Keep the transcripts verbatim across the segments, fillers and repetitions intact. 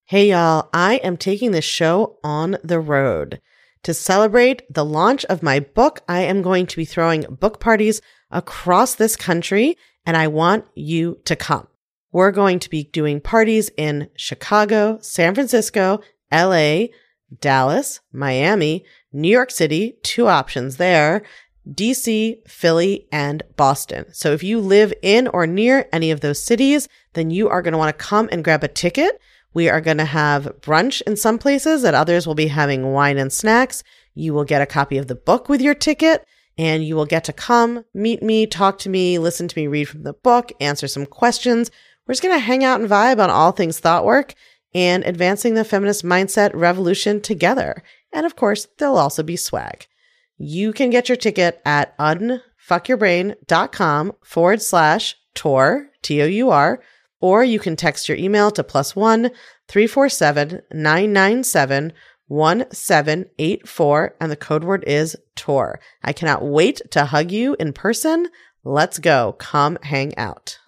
Hey y'all, I am taking this show on the road. To celebrate the launch of my book, I am going to be throwing book parties across this country, and I want you to come. We're going to be doing parties in Chicago, San Francisco, L A, Dallas, Miami, New York City, two options there, D C, Philly, and Boston. So if you live in or near any of those cities, then you are going to want to come and grab a ticket. We are going to have brunch in some places, at others we'll be having wine and snacks. You will get a copy of the book with your ticket, and you will get to come, meet me, talk to me, listen to me read from the book, answer some questions. We're just going to hang out and vibe on all things thought work and advancing the feminist mindset revolution together. And of course, there'll also be swag. You can get your ticket at unfuckyourbrain.com forward slash tour, T O U R, or you can text your email to plus one three four seven nine nine seven one seven eight four, and the code word is tour. I cannot wait to hug you in person. Let's go. Come hang out.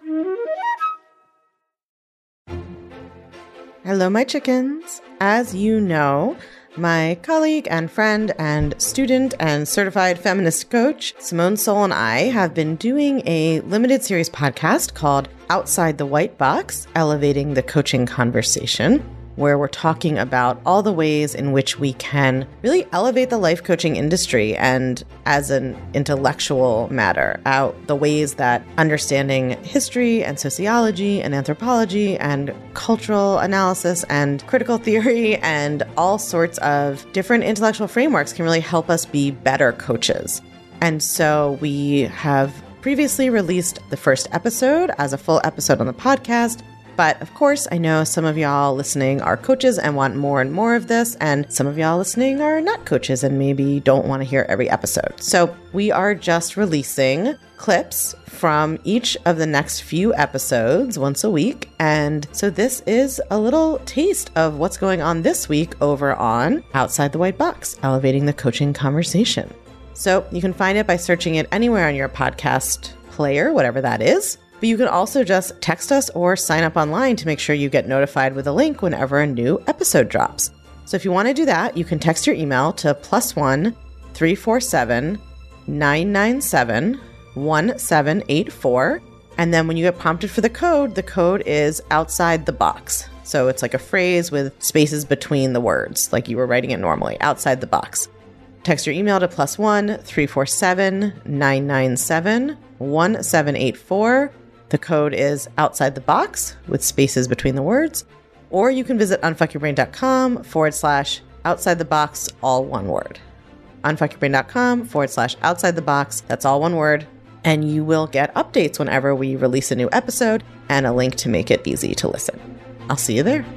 Hello, my chickens. As you know, my colleague and friend and student and certified feminist coach, Simone Seol, and I have been doing a limited series podcast called Outside the White Box, Elevating the Coaching Conversation, where we're talking about all the ways in which we can really elevate the life coaching industry and as an intellectual matter, out the ways that understanding history and sociology and anthropology and cultural analysis and critical theory and all sorts of different intellectual frameworks can really help us be better coaches. And so we have previously released the first episode as a full episode on the podcast. But of course, I know some of y'all listening are coaches and want more and more of this, and some of y'all listening are not coaches and maybe don't want to hear every episode. So we are just releasing clips from each of the next few episodes once a week. And so this is a little taste of what's going on this week over on Outside the White Box, Elevating the Coaching Conversation. So you can find it by searching it anywhere on your podcast player, whatever that is. But you can also just text us or sign up online to make sure you get notified with a link whenever a new episode drops. So if you want to do that, you can text your email to plus one three four seven nine nine seven one seven eight four. And then when you get prompted for the code, the code is outside the box. So it's like a phrase with spaces between the words, like you were writing it normally, outside the box. Text your email to plus one three four seven nine nine seven one seven eight four. The code is outside the box with spaces between the words. Or you can visit unfuckyourbrain.com forward slash outside the box, all one word. Unfuckyourbrain.com forward slash outside the box. That's all one word. And you will get updates whenever we release a new episode and a link to make it easy to listen. I'll see you there.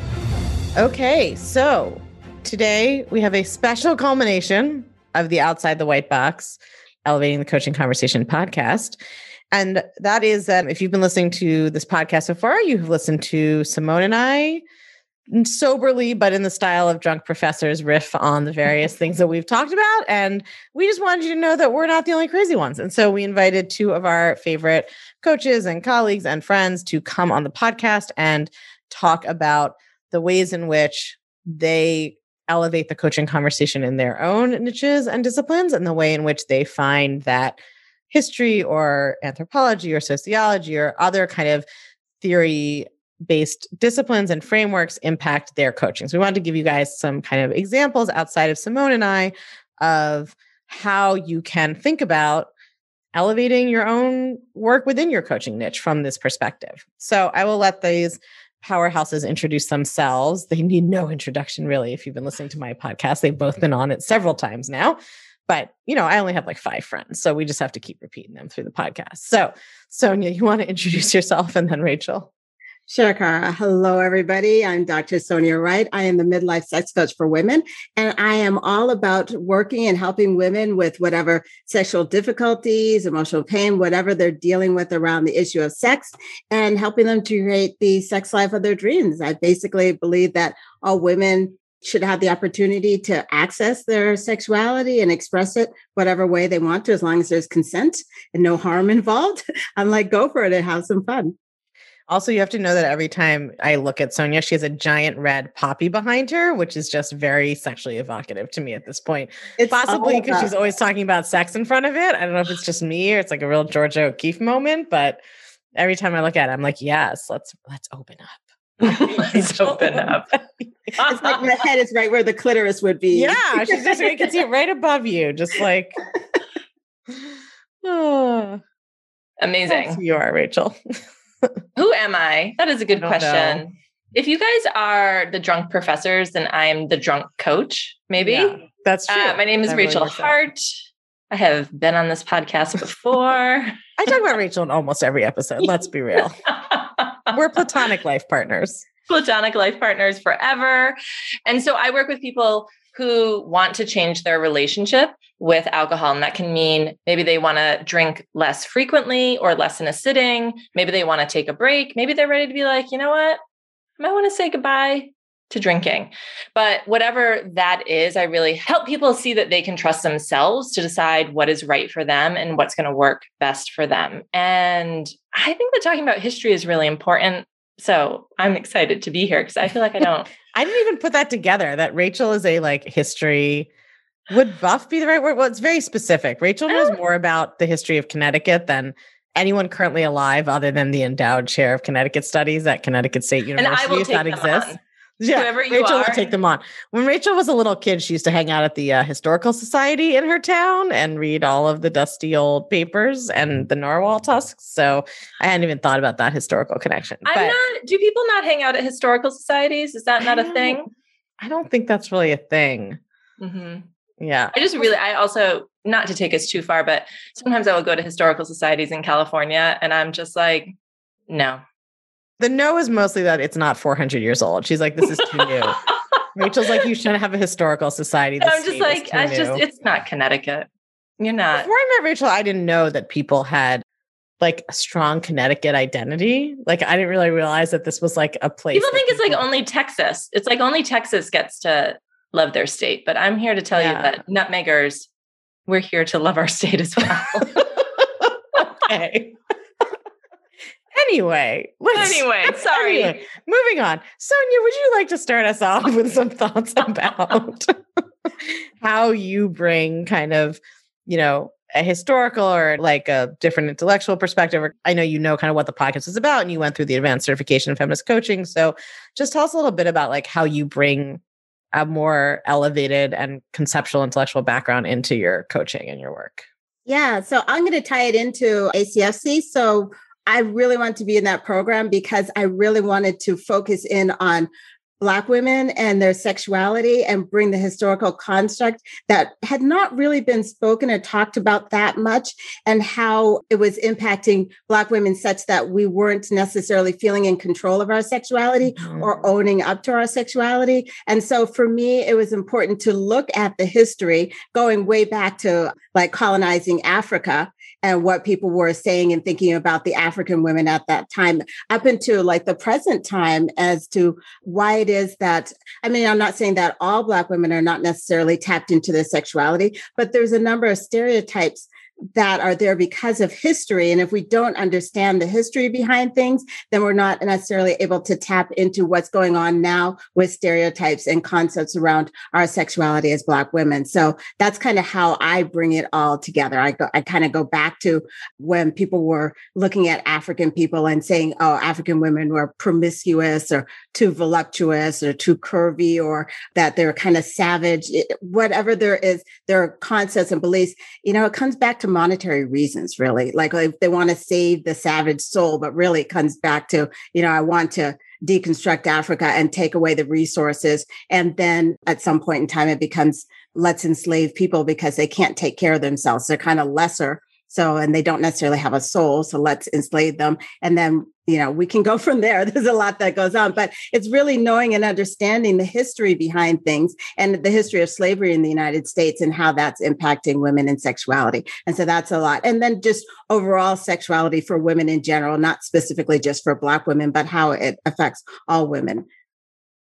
Okay, so today we have a special culmination of the Outside the White Box, Elevating the Coaching Conversation podcast. And that is that if you've been listening to this podcast so far, you've listened to Simone and I soberly, but in the style of drunk professors, riff on the various things that we've talked about. And we just wanted you to know that we're not the only crazy ones. And so we invited two of our favorite coaches and colleagues and friends to come on the podcast and talk about the ways in which they elevate the coaching conversation in their own niches and disciplines, and the way in which they find that history or anthropology or sociology or other kind of theory-based disciplines and frameworks impact their coaching. So we wanted to give you guys some kind of examples outside of Simone and I of how you can think about elevating your own work within your coaching niche from this perspective. So I will let these powerhouses introduce themselves. They need no introduction, really. If you've been listening to my podcast, they've both been on it several times now. But, you know, I only have like five friends, so we just have to keep repeating them through the podcast. So, Sonia, you want to introduce yourself, and then Rachel? Sure, Cara. Hello, everybody. I'm Doctor Sonia Wright. I am the midlife sex coach for women, and I am all about working and helping women with whatever sexual difficulties, emotional pain, whatever they're dealing with around the issue of sex, and helping them to create the sex life of their dreams. I basically believe that all women should have the opportunity to access their sexuality and express it whatever way they want to, as long as there's consent and no harm involved. I'm like, go for it and have some fun. Also, you have to know that every time I look at Sonia, she has a giant red poppy behind her, which is just very sexually evocative to me at this point. It's Possibly because about- she's always talking about sex in front of it. I don't know if it's just me or it's like a real Georgia O'Keeffe moment, but every time I look at it, I'm like, yes, let's let's open up. Let's open up. It's like my head is right where the clitoris would be. Yeah, she's just, you can see it right above you, just like, oh, Amazing. you are, Rachel. Who am I? That is a good I don't question. know. If you guys are the drunk professors, then I'm the drunk coach, maybe. Yeah, that's true. Uh, my name is That really Rachel works out. Hart. I have been on this podcast before. I talk about Rachel in almost every episode. Let's be real. We're platonic life partners. Platonic life partners forever. And so I work with people who want to change their relationship with alcohol. And that can mean maybe they want to drink less frequently or less in a sitting. Maybe they want to take a break. Maybe they're ready to be like, you know what? I might want to say goodbye to drinking. But whatever that is, I really help people see that they can trust themselves to decide what is right for them and what's going to work best for them. And I think that talking about history is really important. So I'm excited to be here because I feel like I don't. I didn't even put that together, that Rachel is a like history. Would buff be the right word? Well, it's very specific. Rachel knows more about the history of Connecticut than anyone currently alive other than the endowed chair of Connecticut studies at Connecticut State University. And I will if take that them exists. on. Yeah, Whoever you Rachel are. will take them on. When Rachel was a little kid, she used to hang out at the uh, Historical Society in her town and read all of the dusty old papers and the narwhal tusks. So I hadn't even thought about that historical connection. I'm But not, do people not hang out at historical societies? Is that not a thing? I don't think that's really a thing. Mm-hmm. Yeah. I just really, I also, not to take us too far, but sometimes I will go to historical societies in California and I'm just like, no. The no is mostly that it's not four hundred years old. She's like, this is too new. Rachel's like, you shouldn't have a historical society. And The I'm just state is like, too I new. just, it's not Connecticut. You're not. Before I met Rachel, I didn't know that people had like a strong Connecticut identity. Like I didn't really realize that this was like a place. People that think it's like people- only Texas. It's like only Texas gets to love their state. But I'm here to tell Yeah. you that nutmeggers, we're here to love our state as well. Okay. Anyway, let's- Anyway, sorry. Anyway, moving on. Sonia, would you like to start us off with some thoughts about how you bring kind of, you know, a historical or like a different intellectual perspective? Or I know you know kind of what the podcast is about and you went through the advanced certification in feminist coaching. So just tell us a little bit about like how you bring a more elevated and conceptual intellectual background into your coaching and your work. Yeah, so I'm going to tie it into A C F C. So I really want to be in that program because I really wanted to focus in on Black women and their sexuality and bring the historical construct that had not really been spoken or talked about that much, and how it was impacting Black women such that we weren't necessarily feeling in control of our sexuality Mm-hmm. or owning up to our sexuality. And so for me, it was important to look at the history going way back to like colonizing Africa and what people were saying and thinking about the African women at that time, up into like the present time, as to why it is that, I mean, I'm not saying that all Black women are not necessarily tapped into their sexuality, but there's a number of stereotypes that are there because of history. And if we don't understand the history behind things, then we're not necessarily able to tap into what's going on now with stereotypes and concepts around our sexuality as Black women. So that's kind of how I bring it all together. I go, I kind of go back to when people were looking at African people and saying, oh, African women were promiscuous or too voluptuous or too curvy, or that they're kind of savage, it, whatever there is, there are concepts and beliefs, you know, it comes back to monetary reasons, really. Like, like they want to save the savage soul, but really it comes back to, you know, I want to deconstruct Africa and take away the resources. And then at some point in time, it becomes, let's enslave people because they can't take care of themselves. They're kind of lesser. So, and they don't necessarily have a soul. So let's enslave them. And then, you know, we can go from there. There's a lot that goes on, but it's really knowing and understanding the history behind things and the history of slavery in the United States and how that's impacting women and sexuality. And so that's a lot. And then just overall sexuality for women in general, not specifically just for Black women, but how it affects all women.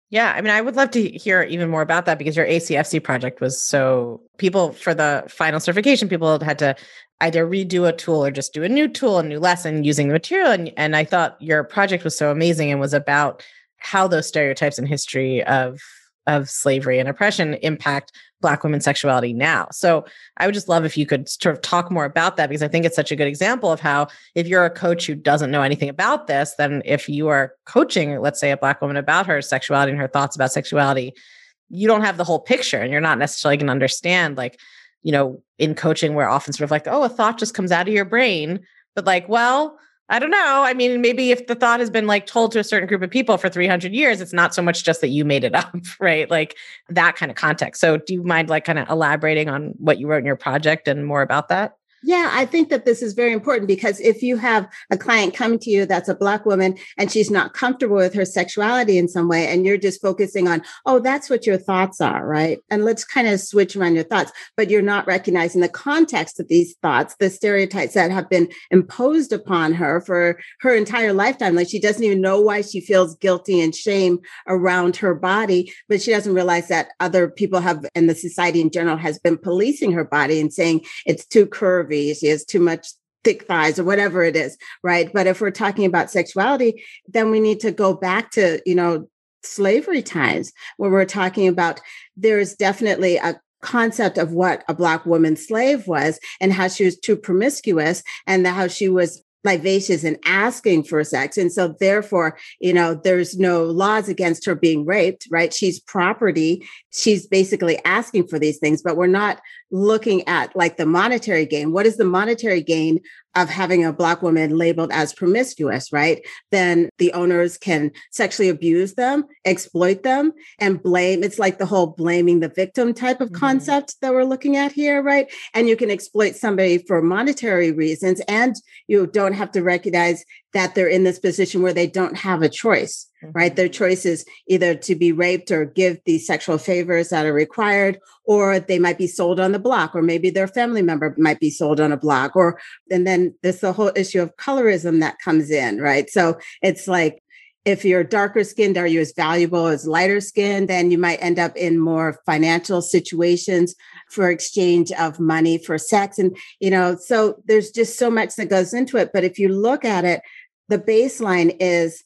Yeah, I mean, I would love to hear even more about that because your A C F C project was so people for the final certification, people had to either redo a tool or just do a new tool, a new lesson using the material. And, and I thought your project was so amazing and was about how those stereotypes in history of, of slavery and oppression impact Black women's sexuality now. So I would just love if you could sort of talk more about that, because I think it's such a good example of how if you're a coach who doesn't know anything about this, then if you are coaching, let's say, a Black woman about her sexuality and her thoughts about sexuality, you don't have the whole picture and you're not necessarily going to understand, like, you know, in coaching, we're often sort of like, oh, a thought just comes out of your brain. But like, well, I don't know. I mean, maybe if the thought has been like told to a certain group of people for three hundred years, it's not so much just that you made it up, right? Like that kind of context. So do you mind like kind of elaborating on what you wrote in your project and more about that? Yeah, I think that this is very important because if you have a client coming to you that's a Black woman and she's not comfortable with her sexuality in some way, and you're just focusing on, oh, that's what your thoughts are, right? And let's kind of switch around your thoughts, but you're not recognizing the context of these thoughts, the stereotypes that have been imposed upon her for her entire lifetime. Like she doesn't even know why she feels guilty and shame around her body, but she doesn't realize that other people have, and the society in general has been policing her body and saying it's too curvy, she has too much thick thighs or whatever it is, right? But if we're talking about sexuality, then we need to go back to, you know, slavery times where we're talking about there is definitely a concept of what a Black woman slave was and how she was too promiscuous and how she was vivacious and asking for sex. And so therefore, you know, there's no laws against her being raped, right? She's property. She's basically asking for these things, but we're not looking at like the monetary gain. What is the monetary gain of having a Black woman labeled as promiscuous, right? Then the owners can sexually abuse them, exploit them, and blame. It's like the whole blaming the victim type of mm-hmm. concept that we're looking at here, right? And you can exploit somebody for monetary reasons, and you don't have to recognize that they're in this position where they don't have a choice, mm-hmm. right? Their choice is either to be raped or give these sexual favors that are required, or they might be sold on the block, or maybe their family member might be sold on a block, or, and then there's the whole issue of colorism that comes in, right? So it's like, if you're darker skinned, are you as valuable as lighter skinned? Then you might end up in more financial situations for exchange of money for sex. And, you know, so there's just so much that goes into it. But if you look at it, the baseline is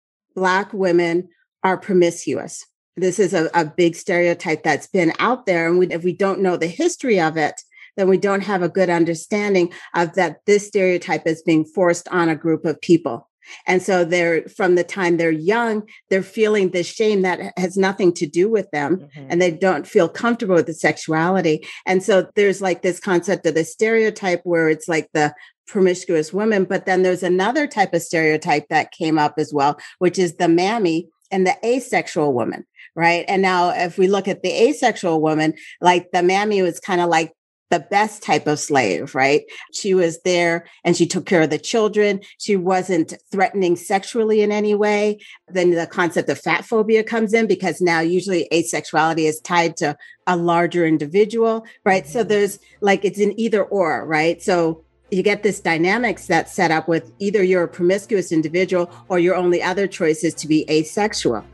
Black women are promiscuous. This is a, a big stereotype that's been out there. And we, if we don't know the history of it, then we don't have a good understanding of that this stereotype is being forced on a group of people. And so they're, from the time they're young, they're feeling this shame that has nothing to do with them, mm-hmm. and they don't feel comfortable with the sexuality. And so there's like this concept of the stereotype where it's like the promiscuous woman, but then there's another type of stereotype that came up as well, which is the mammy and the asexual woman, right? And now if we look at the asexual woman, like the mammy was kind of like the best type of slave, right? She was there and she took care of the children. She wasn't threatening sexually in any way. Then the concept of fat phobia comes in because now usually asexuality is tied to a larger individual, right? Mm-hmm. So there's like, it's an either or, right? So you get this dynamics that's set up with either you're a promiscuous individual or your only other choice is to be asexual.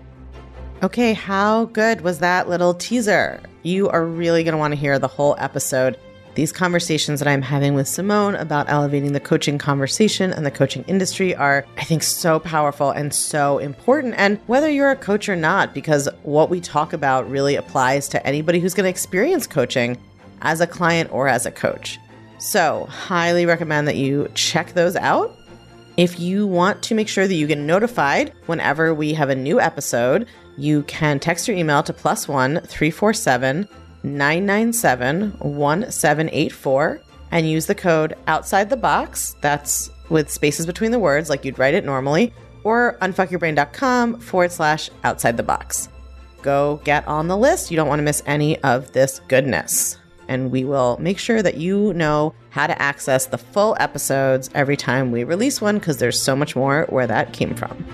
Okay, how good was that little teaser? You are really going to want to hear the whole episode. These conversations that I'm having with Simone about elevating the coaching conversation and the coaching industry are, I think, so powerful and so important. And whether you're a coach or not, because what we talk about really applies to anybody who's going to experience coaching as a client or as a coach. So, highly recommend that you check those out. If you want to make sure that you get notified whenever we have a new episode, you can text or email to plus one three four seven nine nine seven one seven eight four and use the code outside the box. That's with spaces between the words like you'd write it normally, or unfuckyourbrain.com forward slash outside the box. Go get on the list. You don't want to miss any of this goodness. And we will make sure that you know how to access the full episodes every time we release one, because there's so much more where that came from.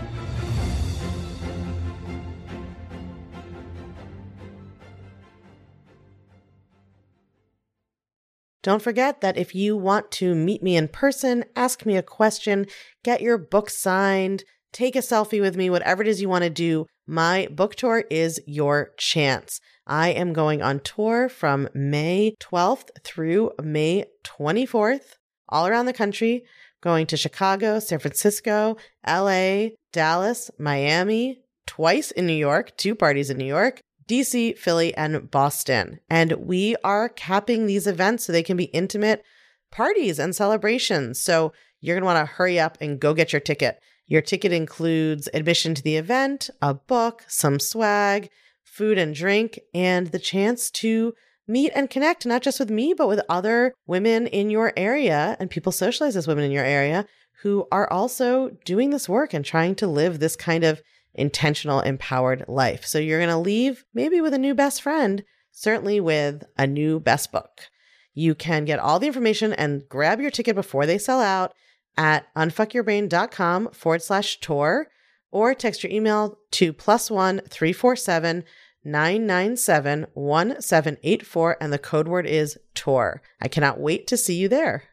Don't forget that if you want to meet me in person, ask me a question, get your book signed, take a selfie with me, whatever it is you want to do, my book tour is your chance. I am going on tour from May twelfth through May twenty-fourth, all around the country, going to Chicago, San Francisco, L A, Dallas, Miami, twice in New York, two parties in New York, D C, Philly, and Boston. And we are capping these events so they can be intimate parties and celebrations. So you're going to want to hurry up and go get your ticket. Your ticket includes admission to the event, a book, some swag, food and drink, and the chance to meet and connect, not just with me, but with other women in your area and people socialized as women in your area who are also doing this work and trying to live this kind of intentional, empowered life. So you're going to leave maybe with a new best friend, certainly with a new best book. You can get all the information and grab your ticket before they sell out at unfuckyourbrain.com forward slash tour, or text your email to plus one three four seven nine nine seven one seven eight four, and the code word is tour. I cannot wait to see you there.